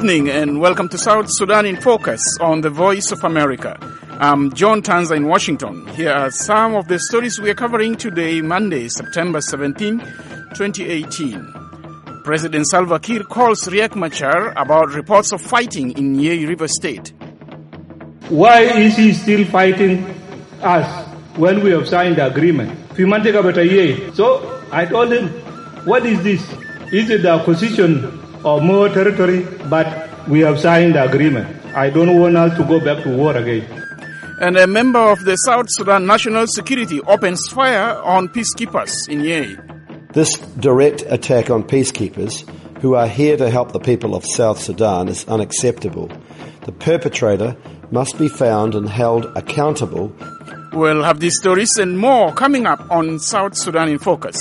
evening and welcome to South Sudan in Focus on the Voice of America. I'm John Tanza in Washington. Here are some of the stories we are covering today, Monday, September 17, 2018. President Salva Kiir calls Riek Machar about reports of fighting in Yei River State. Why is he still fighting us when we have signed the agreement? So I told him, what is this? Is it the acquisition of more territory? But we have signed the agreement. I don't want us to go back to war again. And a member of the South Sudan National Security opens fire on peacekeepers in Yei. This direct attack on peacekeepers who are here to help the people of South Sudan is unacceptable. The perpetrator must be found and held accountable. We'll have these stories and more coming up on South Sudan in Focus.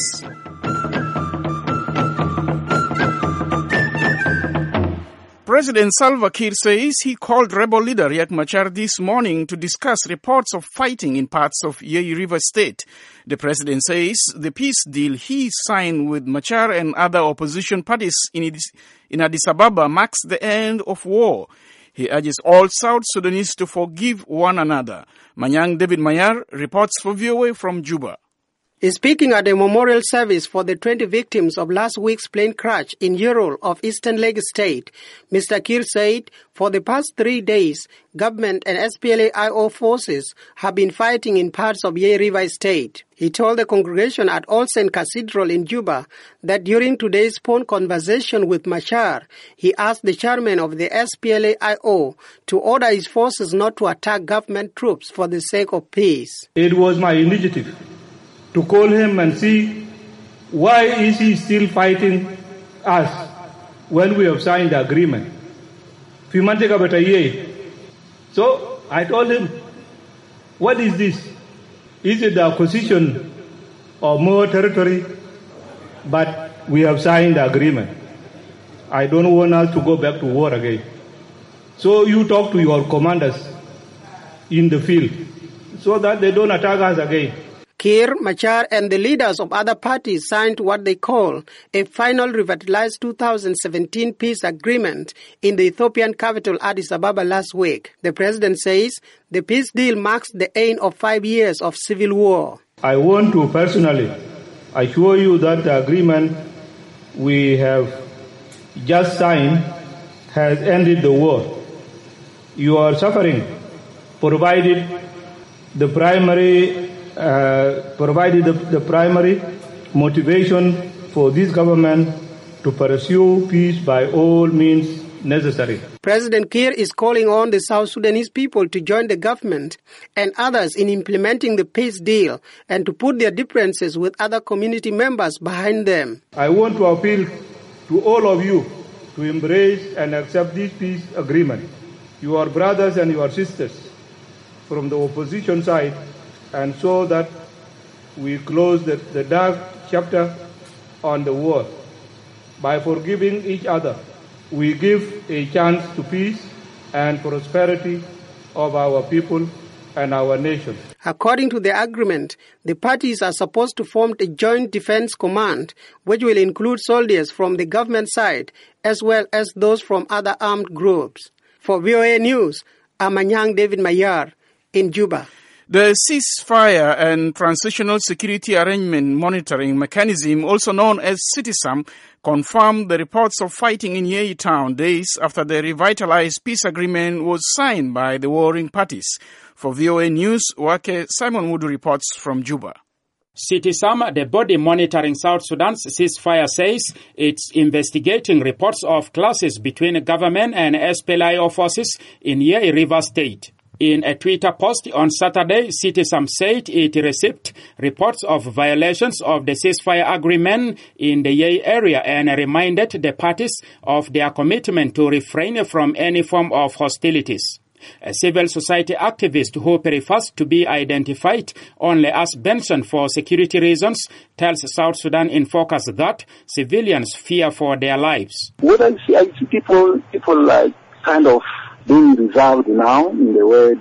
President Salva Kiir says he called rebel leader Riek Machar this morning to discuss reports of fighting in parts of Yei River State. The president says the peace deal he signed with Machar and other opposition parties in Addis Ababa marks the end of war. He urges all South Sudanese to forgive one another. Manyang David Mayar reports for VOA from Juba. Speaking at a memorial service for the 20 victims of last week's plane crash in Yorul of Eastern Lake State, Mr. Kiir said for the past 3 days, government and SPLA-IO forces have been fighting in parts of Yei River State. He told the congregation at All Saints Cathedral in Juba that during today's phone conversation with Machar, he asked the chairman of the SPLA-IO to order his forces not to attack government troops for the sake of peace. It was my initiative to call him and see why is he still fighting us when we have signed the agreement. So I told him, what is this? Is it the acquisition of more territory? But we have signed the agreement. I don't want us to go back to war again. So you talk to your commanders in the field so that they don't attack us again. Kiir, Machar and the leaders of other parties signed what they call a final revitalized 2017 peace agreement in the Ethiopian capital Addis Ababa last week. The president says the peace deal marks the end of 5 years of civil war. I want to personally assure you that the agreement we have just signed has ended the war. You are suffering, provided the primary motivation for this government to pursue peace by all means necessary. President Kiir is calling on the South Sudanese people to join the government and others in implementing the peace deal and to put their differences with other community members behind them. I want to appeal to all of you to embrace and accept this peace agreement. You are brothers and your sisters from the opposition side, and so that we close the dark chapter on the war. By forgiving each other, we give a chance to peace and prosperity of our people and our nation. According to the agreement, the parties are supposed to form a joint defense command, which will include soldiers from the government side as well as those from other armed groups. For VOA News, I'm Manyang David Mayar in Juba. The Ceasefire and Transitional Security Arrangement Monitoring Mechanism, also known as CITISAM, confirmed the reports of fighting in Yei town days after the revitalized peace agreement was signed by the warring parties. For VOA News, Wake Simon Wood reports from Juba. CITISAM, the body monitoring South Sudan's ceasefire, says it's investigating reports of clashes between government and SPLA forces in Yei River State. In a Twitter post on Saturday, CITISAM said it received reports of violations of the ceasefire agreement in the Yei area and reminded the parties of their commitment to refrain from any form of hostilities. A civil society activist who prefers to be identified only as Benson for security reasons tells South Sudan in Focus that civilians fear for their lives. What I see people like kind of being reserved now in the way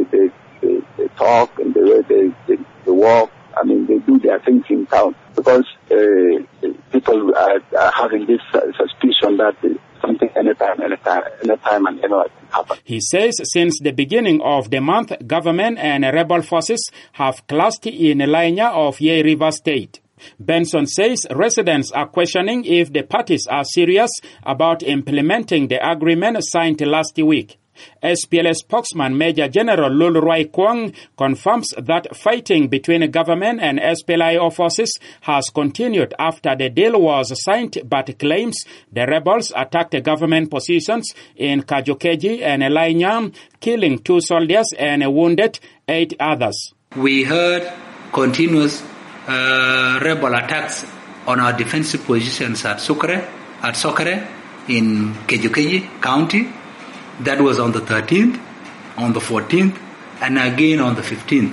they talk and the way they walk. I mean, they do their things in town because people are having this suspicion that something anytime and anywhere can happen. He says since the beginning of the month, government and rebel forces have clashed in Lainya of Yei River State. Benson says residents are questioning if the parties are serious about implementing the agreement signed last week. SPLA spokesman Major General Lul Roy Kwong confirms that fighting between government and SPLA forces has continued after the deal was signed, but claims the rebels attacked government positions in Kajokeji and Lainya, killing 2 soldiers and wounded 8 others. We heard continuous rebel attacks on our defensive positions at Sokore in Kajokeji County. That was on the 13th, on the 14th, and again on the 15th.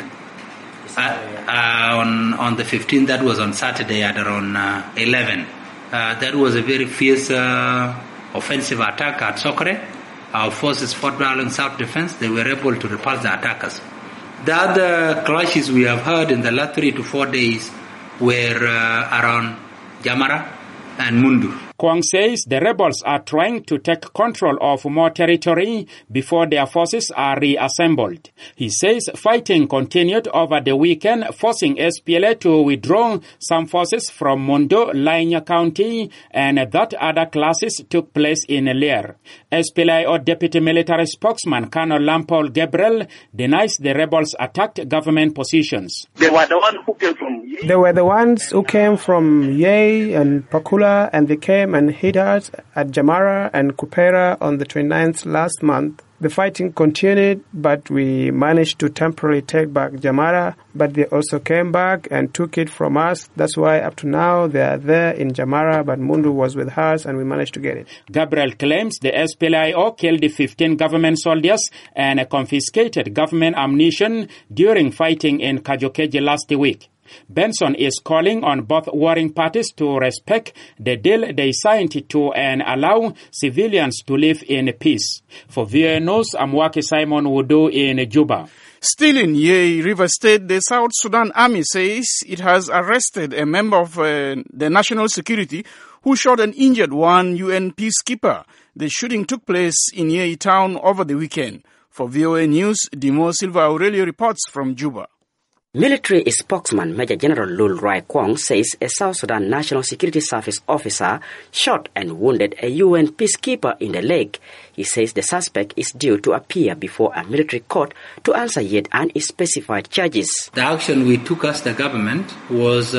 On the 15th, that was on Saturday at around 11. That was a very fierce offensive attack at Sokore. Our forces fought well in self-defense. They were able to repulse the attackers. The other clashes we have heard in the last 3 to 4 days were around Jamara and Mundur. Kwang says the rebels are trying to take control of more territory before their forces are reassembled. He says fighting continued over the weekend, forcing SPLA to withdraw some forces from Mondo, Lainya County, and that other clashes took place in Leer. SPLA or Deputy Military Spokesman Colonel Lampol Gabriel denies the rebels attacked government positions. They were the ones who came from Yei. They were the ones who came from Yei and Pakula, and they came and hit us at Jamara and Kupera on the 29th last month. The fighting continued, but we managed to temporarily take back Jamara, but they also came back and took it from us. That's why up to now they are there in Jamara, but Mundu was with us and we managed to get it. Gabriel claims the SPLA killed 15 government soldiers and confiscated government ammunition during fighting in Kajokeji last week. Benson is calling on both warring parties to respect the deal they signed to and allow civilians to live in peace. For VOA News, I'm Waki Simon Wudu in Juba. Still in Yei River State, the South Sudan Army says it has arrested a member of the national security who shot and injured one UN peacekeeper. The shooting took place in Yei town over the weekend. For VOA News, Dimo Silva Aurelio reports from Juba. Military spokesman Major General Lul Roy Kwong says a South Sudan National Security Service officer shot and wounded a UN peacekeeper in the leg. He says the suspect is due to appear before a military court to answer yet unspecified charges. The action we took as the government was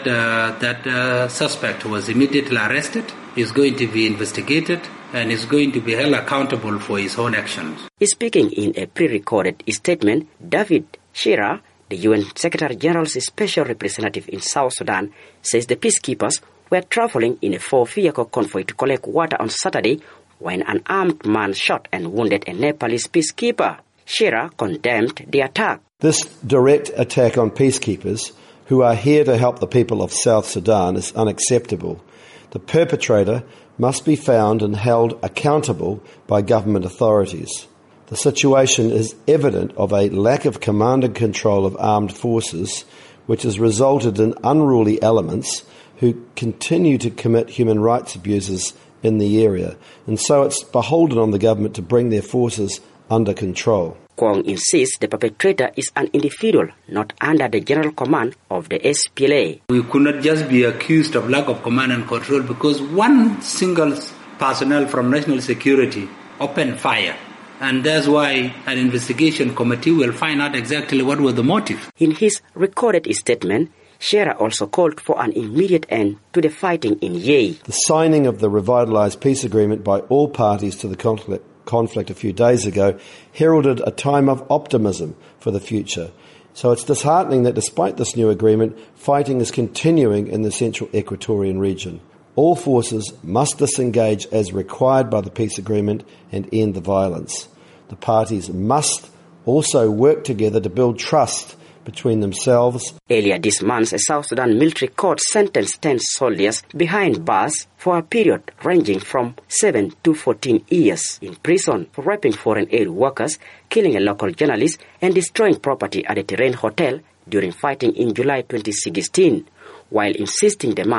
that suspect was immediately arrested, is going to be investigated, and is going to be held accountable for his own actions. Speaking in a pre-recorded statement, David Shearer, the UN Secretary General's special representative in South Sudan, says the peacekeepers were traveling in a 4-vehicle convoy to collect water on Saturday when an armed man shot and wounded a Nepalese peacekeeper. Shearer condemned the attack. This direct attack on peacekeepers who are here to help the people of South Sudan is unacceptable. The perpetrator must be found and held accountable by government authorities. The situation is evident of a lack of command and control of armed forces, which has resulted in unruly elements who continue to commit human rights abuses in the area. And so it's beholden on the government to bring their forces under control. Kwong insists the perpetrator is an individual not under the general command of the SPLA. We could not just be accused of lack of command and control because one single personnel from national security opened fire. And that's why an investigation committee will find out exactly what was the motive. In his recorded statement, Shearer also called for an immediate end to the fighting in Yei. The signing of the revitalized peace agreement by all parties to the conflict a few days ago heralded a time of optimism for the future. So it's disheartening that despite this new agreement, fighting is continuing in the central Equatorian region. All forces must disengage as required by the peace agreement and end the violence. The parties must also work together to build trust between themselves. Earlier this month, a South Sudan military court sentenced 10 soldiers behind bars for a period ranging from 7 to 14 years in prison for raping foreign aid workers, killing a local journalist, and destroying property at a Terrain hotel during fighting in July 2016, while insisting the man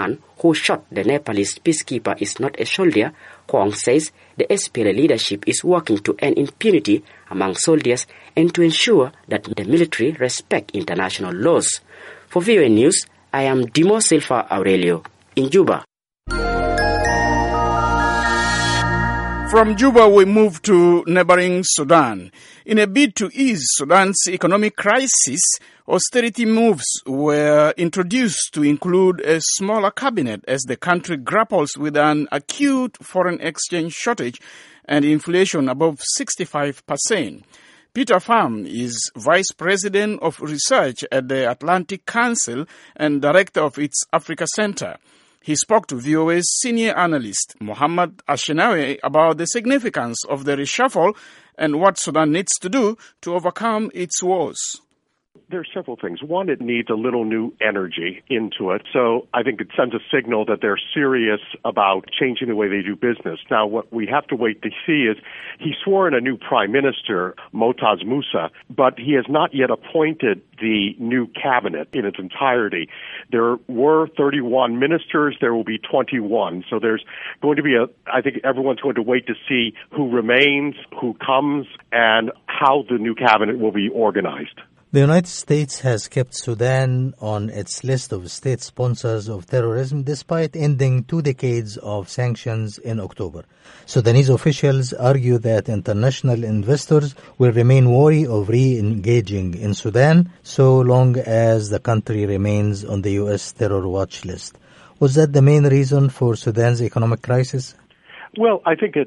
who shot the Nepalese peacekeeper is not a soldier, Kwong says the SPLA leadership is working to end impunity among soldiers and to ensure that the military respect international laws. For VOA News, I am Dimo Silva Aurelio in Juba. From Juba, we move to neighboring Sudan. In a bid to ease Sudan's economic crisis, austerity moves were introduced to include a smaller cabinet as the country grapples with an acute foreign exchange shortage and inflation above 65%. Peter Pham is Vice President of Research at the Atlantic Council and Director of its Africa Center. He spoke to VOA's senior analyst, Mohammed Ashenawi, about the significance of the reshuffle and what Sudan needs to do to overcome its woes. There are several things. One, it needs a little new energy into it. So I think it sends a signal that they're serious about changing the way they do business. Now, what we have to wait to see is he swore in a new prime minister, Motaz Musa, but he has not yet appointed the new cabinet in its entirety. There were 31 ministers. There will be 21. So there's going to be I think everyone's going to wait to see who remains, who comes, and how the new cabinet will be organized. The United States has kept Sudan on its list of state sponsors of terrorism despite ending 2 decades of sanctions in October. Sudanese officials argue that international investors will remain wary of re-engaging in Sudan so long as the country remains on the U.S. terror watch list. Was that the main reason for Sudan's economic crisis? Well, I think it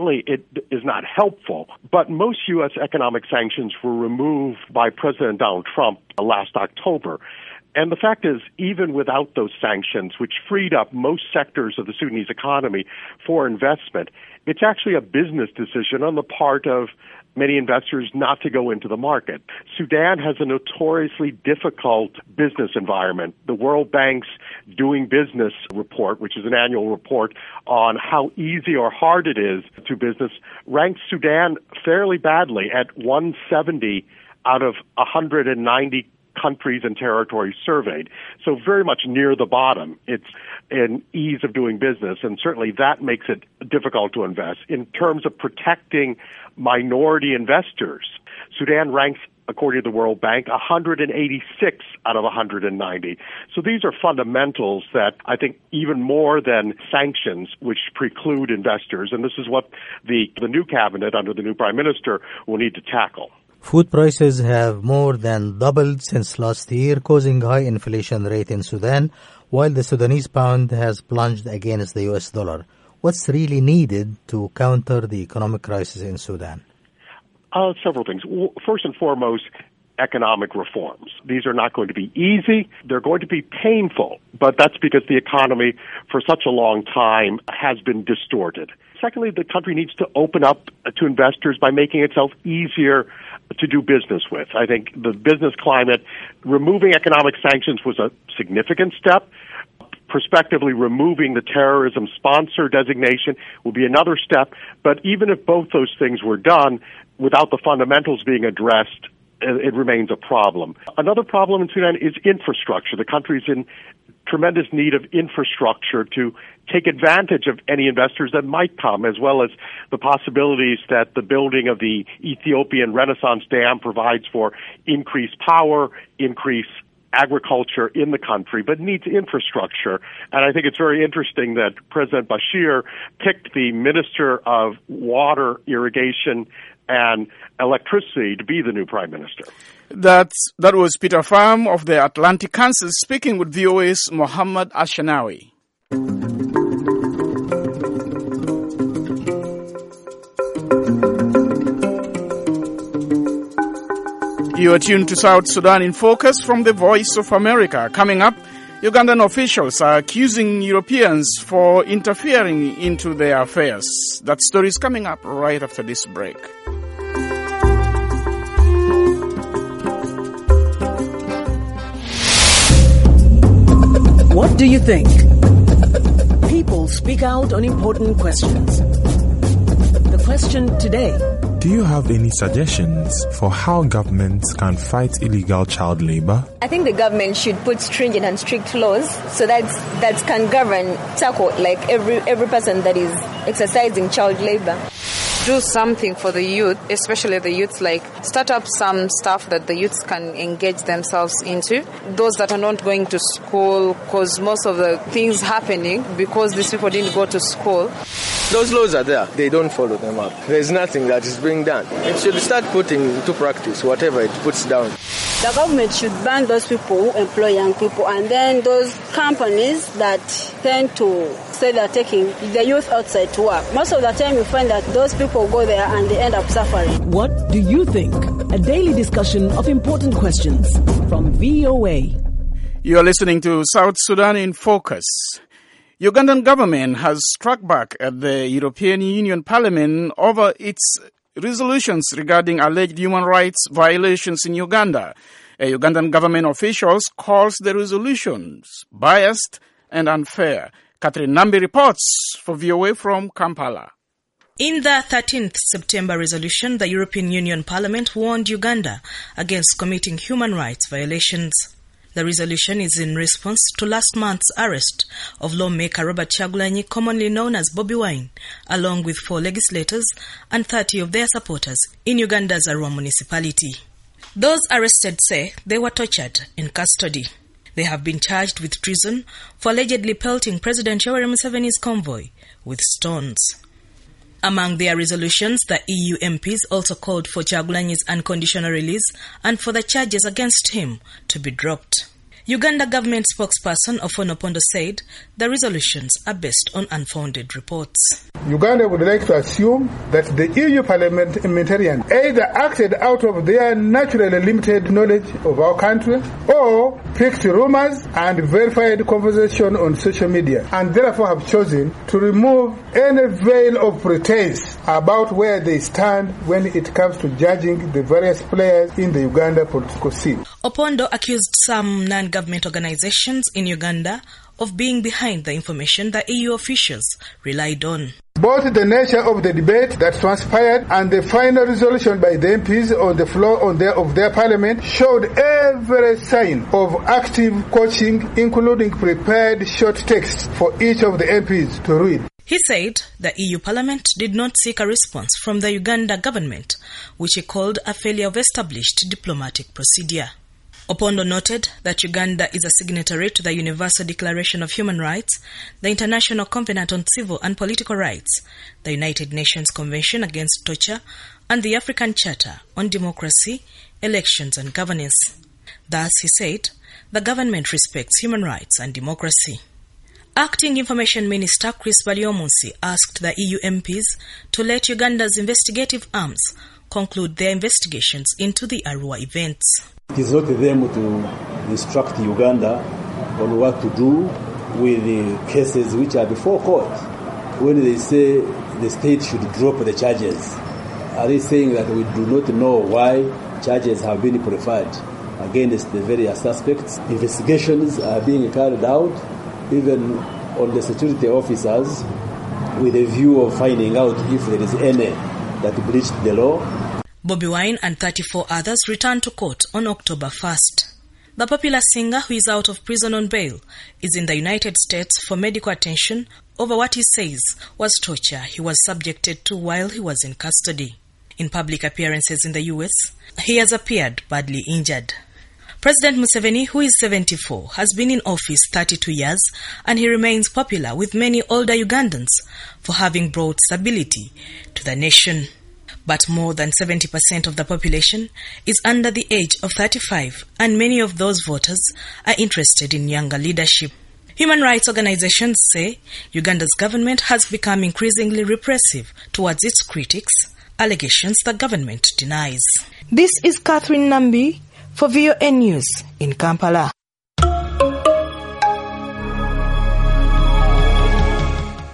is not helpful, but most U.S. economic sanctions were removed by President Donald Trump last October. And the fact is, even without those sanctions, which freed up most sectors of the Sudanese economy for investment, it's actually a business decision on the part of many investors not to go into the market. Sudan has a notoriously difficult business environment. The World Bank's Doing Business report, which is an annual report on how easy or hard it is to business, ranks Sudan fairly badly at 170 out of 190 countries and territories surveyed. So very much near the bottom. It's an ease of doing business, and certainly that makes it difficult to invest. In terms of protecting minority investors, Sudan ranks, according to the World Bank, 186 out of 190. So these are fundamentals that I think even more than sanctions, which preclude investors, and this is what the new cabinet under the new prime minister will need to tackle. Food prices have more than doubled since last year, causing high inflation rate in Sudan, while the Sudanese pound has plunged against the US dollar. What's really needed to counter the economic crisis in Sudan? Several things. First and foremost, economic reforms. These are not going to be easy. They're going to be painful, but that's because the economy for such a long time has been distorted. Secondly, the country needs to open up to investors by making itself easier to do business with. I think the business climate, removing economic sanctions was a significant step. Prospectively removing the terrorism sponsor designation will be another step. But even if both those things were done, without the fundamentals being addressed, it remains a problem. Another problem in Sudan is infrastructure. The country's in tremendous need of infrastructure to take advantage of any investors that might come, as well as the possibilities that the building of the Ethiopian Renaissance Dam provides for increased power, increased agriculture in the country, but needs infrastructure. And I think it's very interesting that President Bashir picked the Minister of Water, Irrigation, and Electricity to be the new Prime Minister. That was Peter Pham of the Atlantic Council speaking with VOA's Mohammed Ashenawi. You are tuned to South Sudan in Focus from the Voice of America. Coming up, Ugandan officials are accusing Europeans for interfering into their affairs. That story is coming up right after this break. What do you think? People speak out on important questions. The question today, Do you have any suggestions for how governments can fight illegal child labor? I think the government should put stringent and strict laws so that can tackle like every person that is exercising child labor. Do something for the youth, especially the youths, like start up some stuff that the youths can engage themselves into. Those that are not going to school, because most of the things happening because these people didn't go to school. Those laws are there. They don't follow them up. There's nothing that is being done. It should start putting into practice whatever it puts down. The government should ban those people who employ young people, and then those companies that tend to say they're taking the youth outside to work. Most of the time you find that those people go there and they end up suffering. What do you think? A daily discussion of important questions from VOA. You are listening to South Sudan in Focus. Ugandan government has struck back at the European Union Parliament over its resolutions regarding alleged human rights violations in Uganda. A Ugandan government officials calls the resolutions biased and unfair. Catherine Nambi reports for VOA from Kampala. In the 13th September resolution, the European Union Parliament warned Uganda against committing human rights violations. The resolution is in response to last month's arrest of lawmaker Robert Kyagulanyi, commonly known as Bobi Wine, along with 4 legislators and 30 of their supporters in Uganda's Arua municipality. Those arrested say they were tortured in custody. They have been charged with treason for allegedly pelting President Yoweri Museveni's convoy with stones. Among their resolutions, the EU MPs also called for Kyagulanyi's unconditional release and for the charges against him to be dropped. Uganda government spokesperson Ofono Opondo said the resolutions are based on unfounded reports. Uganda would like to assume that the EU parliamentarians either acted out of their naturally limited knowledge of our country or picked rumors and verified conversation on social media, and therefore have chosen to remove any veil of pretense about where they stand when it comes to judging the various players in the Uganda political scene. Opondo accused some non-government organizations in Uganda of being behind the information the EU officials relied on. Both the nature of the debate that transpired and the final resolution by the MPs on the floor of their parliament showed every sign of active coaching, including prepared short texts for each of the MPs to read. He said the EU Parliament did not seek a response from the Uganda government, which he called a failure of established diplomatic procedure. Opondo noted that Uganda is a signatory to the Universal Declaration of Human Rights, the International Covenant on Civil and Political Rights, the United Nations Convention Against Torture, and the African Charter on Democracy, Elections and Governance. Thus, he said, the government respects human rights and democracy. Acting Information Minister Chris Baliomunsi asked the EU MPs to let Uganda's investigative arms conclude their investigations into the Arua events. It is not them to instruct Uganda on what to do with the cases which are before court. When they say the state should drop the charges, are they saying that we do not know why charges have been preferred against the various suspects? Investigations are being carried out, even on the security officers, with a view of finding out if there is any that breached the law. Bobi Wine and 34 others returned to court on October 1st. The popular singer, who is out of prison on bail, is in the United States for medical attention over what he says was torture he was subjected to while he was in custody. In public appearances in the US, he has appeared badly injured. President Museveni, who is 74, has been in office 32 years, and he remains popular with many older Ugandans for having brought stability to the nation. But more than 70% of the population is under the age of 35, and many of those voters are interested in younger leadership. Human rights organizations say Uganda's government has become increasingly repressive towards its critics, allegations the government denies. This is Catherine Nambi for VOA News in Kampala.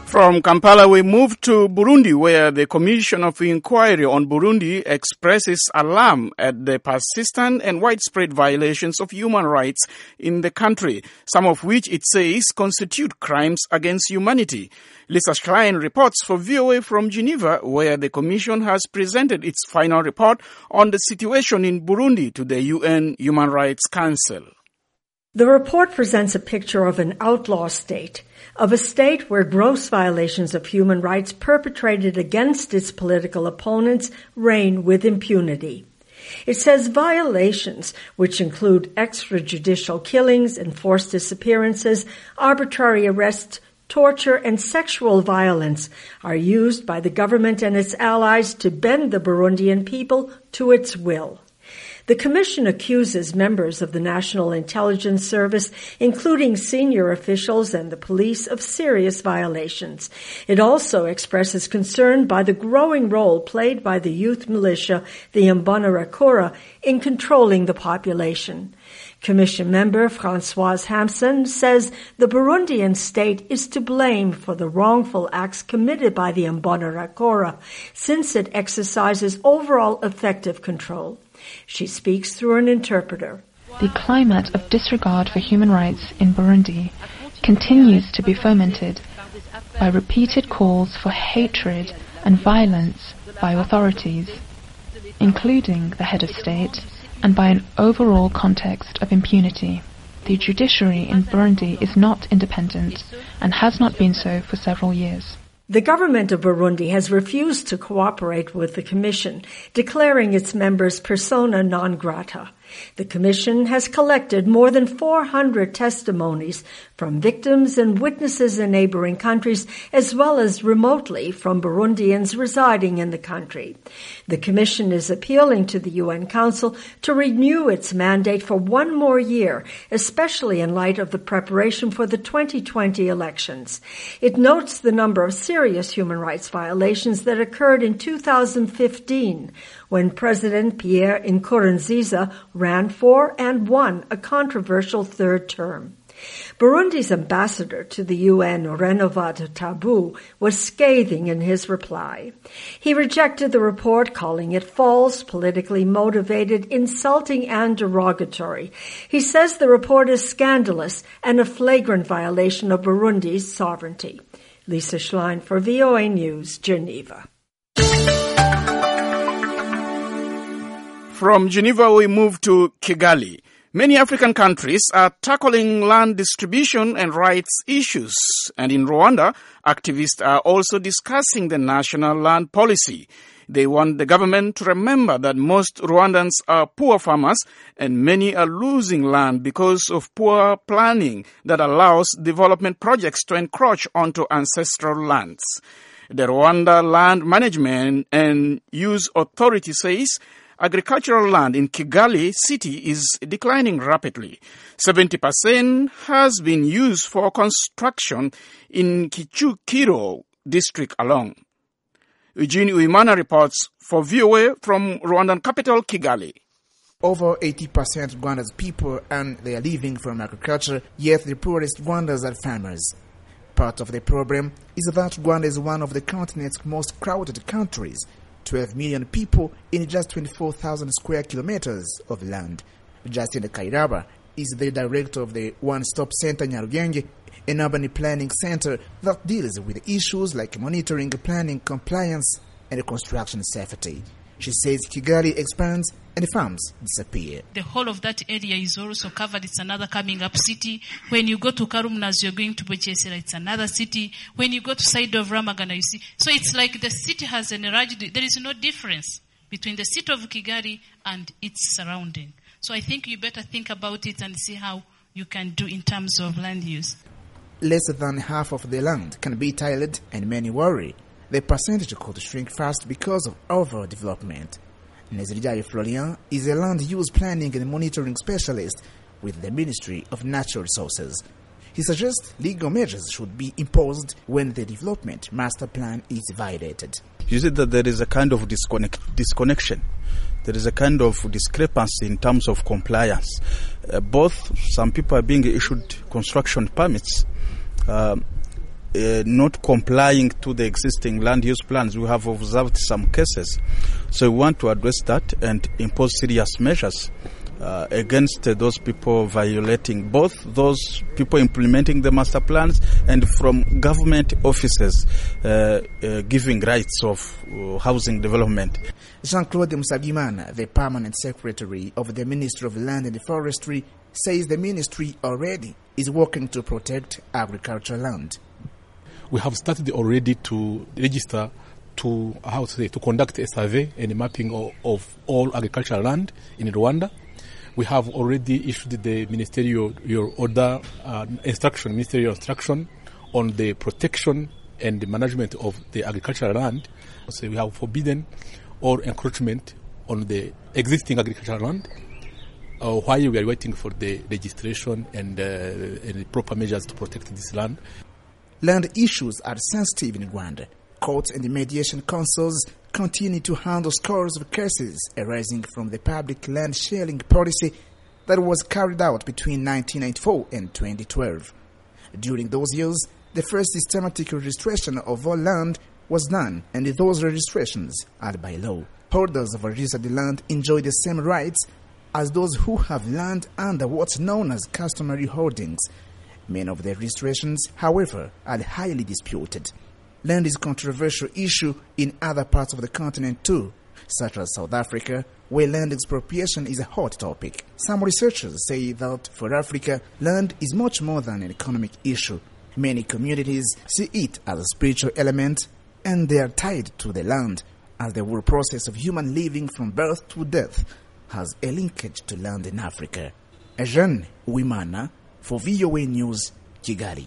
From Kampala, we move to Burundi, where the Commission of Inquiry on Burundi expresses alarm at the persistent and widespread violations of human rights in the country, some of which it says constitute crimes against humanity. Lisa Schlein reports for VOA from Geneva, where the Commission has presented its final report on the situation in Burundi to the UN Human Rights Council. The report presents a picture of an outlaw state, of a state where gross violations of human rights perpetrated against its political opponents reign with impunity. It says violations, which include extrajudicial killings, enforced disappearances, arbitrary arrests, torture, and sexual violence, are used by the government and its allies to bend the Burundian people to its will. The Commission accuses members of the National Intelligence Service, including senior officials and the police, of serious violations. It also expresses concern by the growing role played by the youth militia, the Imbonerakure, in controlling the population. Commission member Françoise Hampson says the Burundian state is to blame for the wrongful acts committed by the Imbonerakure, since it exercises overall effective control. She speaks through an interpreter. The climate of disregard for human rights in Burundi continues to be fomented by repeated calls for hatred and violence by authorities, including the head of state, and by an overall context of impunity. The judiciary in Burundi is not independent and has not been so for several years. The government of Burundi has refused to cooperate with the Commission, declaring its members persona non grata. The Commission has collected more than 400 testimonies from victims and witnesses in neighboring countries, as well as remotely from Burundians residing in the country. The Commission is appealing to the UN Council to renew its mandate for one more year, especially in light of the preparation for the 2020 elections. It notes the number of serious human rights violations that occurred in 2015, when President Pierre Nkurunziza ran for and won a controversial third term. Burundi's ambassador to the UN, Renovado Tabu, was scathing in his reply. He rejected the report, calling it false, politically motivated, insulting, and derogatory. He says the report is scandalous and a flagrant violation of Burundi's sovereignty. Lisa Schlein for VOA News, Geneva. From Geneva, we move to Kigali. Many African countries are tackling land distribution and rights issues. And in Rwanda, activists are also discussing the national land policy. They want the government to remember that most Rwandans are poor farmers and many are losing land because of poor planning that allows development projects to encroach onto ancestral lands. The Rwanda Land Management and Use Authority says agricultural land in Kigali city is declining rapidly. 70% has been used for construction in Kicukiro district alone. Eugene Uimana reports for VOA from Rwandan capital, Kigali. Over 80% of Rwanda's people earn their living from agriculture, yet the poorest Rwandans are farmers. Part of the problem is that Rwanda is one of the continent's most crowded countries, 12 million people in just 24,000 square kilometers of land. Justin Kairaba is the director of the One Stop Center Nyarugenge, an urban planning center that deals with issues like monitoring, planning, compliance, and construction safety. She says Kigali expands and farms disappear. The whole of that area is also covered. It's another coming up city. When you go to Karumnas, you're going to Bugesera, it's another city. When you go to side of Ramagana, you see. So it's like the city has enlarged. There is no difference between the city of Kigali and its surrounding. So I think you better think about it and see how you can do in terms of land use. Less than half of the land can be tilled, and many worry the percentage could shrink fast because of overdevelopment. Nezirjaye Florian is a land use planning and monitoring specialist with the Ministry of Natural Resources. He suggests legal measures should be imposed when the development master plan is violated. You see that there is a kind of disconnection. There is a kind of discrepancy in terms of compliance. Some people are being issued construction permits not complying to the existing land use plans. We have observed some cases. So we want to address that and impose serious measures against those people violating, both those people implementing the master plans and from government offices giving rights of housing development. Jean-Claude Musabimana, the permanent secretary of the Ministry of Land and Forestry, says the ministry already is working to protect agricultural land. We have started already to register to conduct a survey and a mapping of all agricultural land in Rwanda. We have already issued the ministerial instruction on the protection and the management of the agricultural land. So we have forbidden all encroachment on the existing agricultural land while we are waiting for the registration and the proper measures to protect this land. Land issues are sensitive in Rwanda. Courts and the mediation councils continue to handle scores of cases arising from the public land sharing policy that was carried out between 1994 and 2012. During those years, the first systematic registration of all land was done, and those registrations are by law. Holders of registered land enjoy the same rights as those who have land under what's known as customary holdings. Many of the registrations, however, are highly disputed. Land is a controversial issue in other parts of the continent too, such as South Africa, where land expropriation is a hot topic. Some researchers say that for Africa, land is much more than an economic issue. Many communities see it as a spiritual element, and they are tied to the land, as the whole process of human living from birth to death has a linkage to land in Africa. Jean Uwimana for VOA News, Kigali.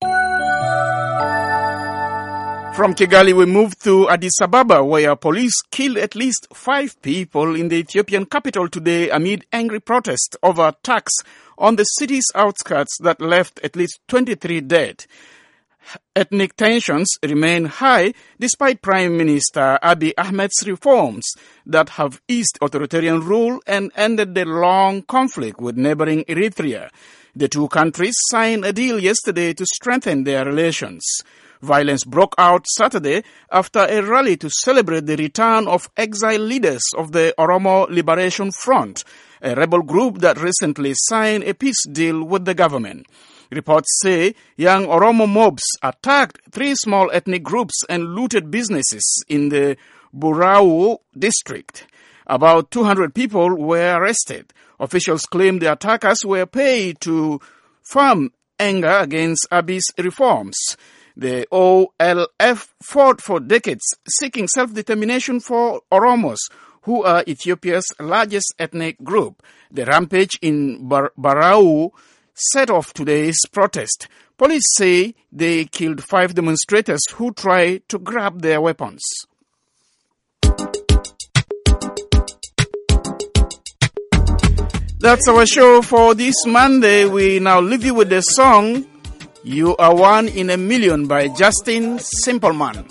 From Kigali, we move to Addis Ababa, where police killed at least 5 people in the Ethiopian capital today amid angry protests over attacks on the city's outskirts that left at least 23 dead. Ethnic tensions remain high despite Prime Minister Abiy Ahmed's reforms that have eased authoritarian rule and ended the long conflict with neighboring Eritrea. The two countries signed a deal yesterday to strengthen their relations. Violence broke out Saturday after a rally to celebrate the return of exiled leaders of the Oromo Liberation Front, a rebel group that recently signed a peace deal with the government. Reports say young Oromo mobs attacked 3 small ethnic groups and looted businesses in the Burau district. About 200 people were arrested. Officials claim the attackers were paid to firm anger against Abiy's reforms. The OLF fought for decades, seeking self-determination for Oromos, who are Ethiopia's largest ethnic group. The rampage in Burau set off today's protest. Police say they killed 5 demonstrators who tried to grab their weapons. That's our show for this Monday. We now leave you with the song You Are One in a Million by Justin Simpleman.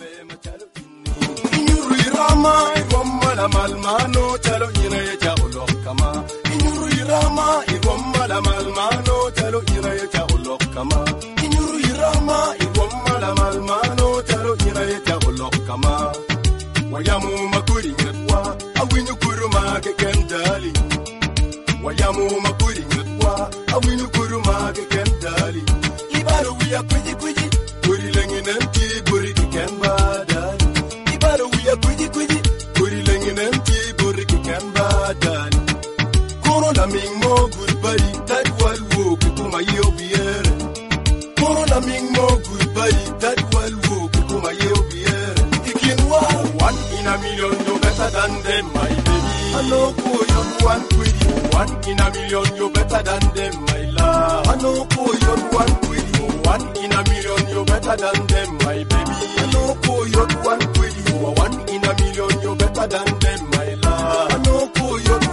Wayamu makuri nyutwa awinu kuruma kendali ibaro wiya kuji kuri lenginemti buri kemba dali ibaro wiya kuji kuri lenginemti buri kemba dali corona mingo goodbye that wal wo kuma yobiere corona mingo goodbye that wal wo kuma yobiere ikinwa 1 in a million no better than them my baby hello you one quid 1 in a million, you're better than them, my love. I know you're one with you. 1 in a million, you're better than them, my baby. I know you're one with you. 1 in a million, you're better than them, my love. I know you're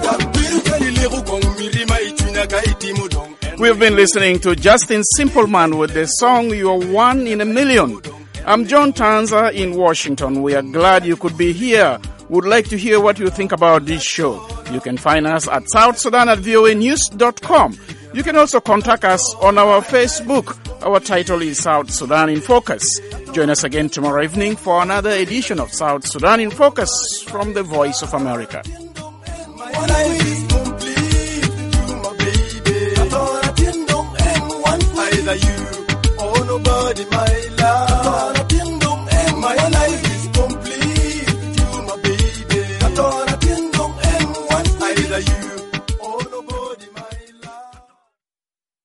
one. We've been listening to Justin Simpleman with the song You're One in a Million. I'm John Tanza in Washington. We are glad you could be here. Would like to hear what you think about this show. You can find us at South Sudan at voanews.com. You can also contact us on our Facebook Our title is South Sudan in Focus. Join us again tomorrow evening for another edition of South Sudan in Focus from the Voice of America.